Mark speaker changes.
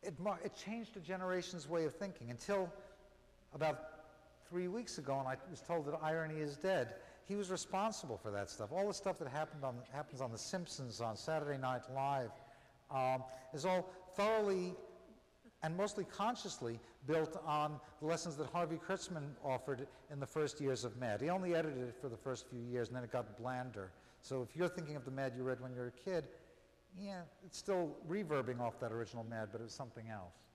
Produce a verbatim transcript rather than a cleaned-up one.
Speaker 1: it, mar it changed a generation's way of thinking until about three weeks ago, and I was told that irony is dead. He was responsible for that stuff. All the stuff that happened on, happens on The Simpsons, on Saturday Night Live, um, is all thoroughly and mostly consciously built on the lessons that Harvey Kurtzman offered in the first years of Mad. He only edited it for the first few years, and then it got blander. So if you're thinking of the Mad you read when you were a kid, yeah, it's still reverbing off that original Mad, but it was something else.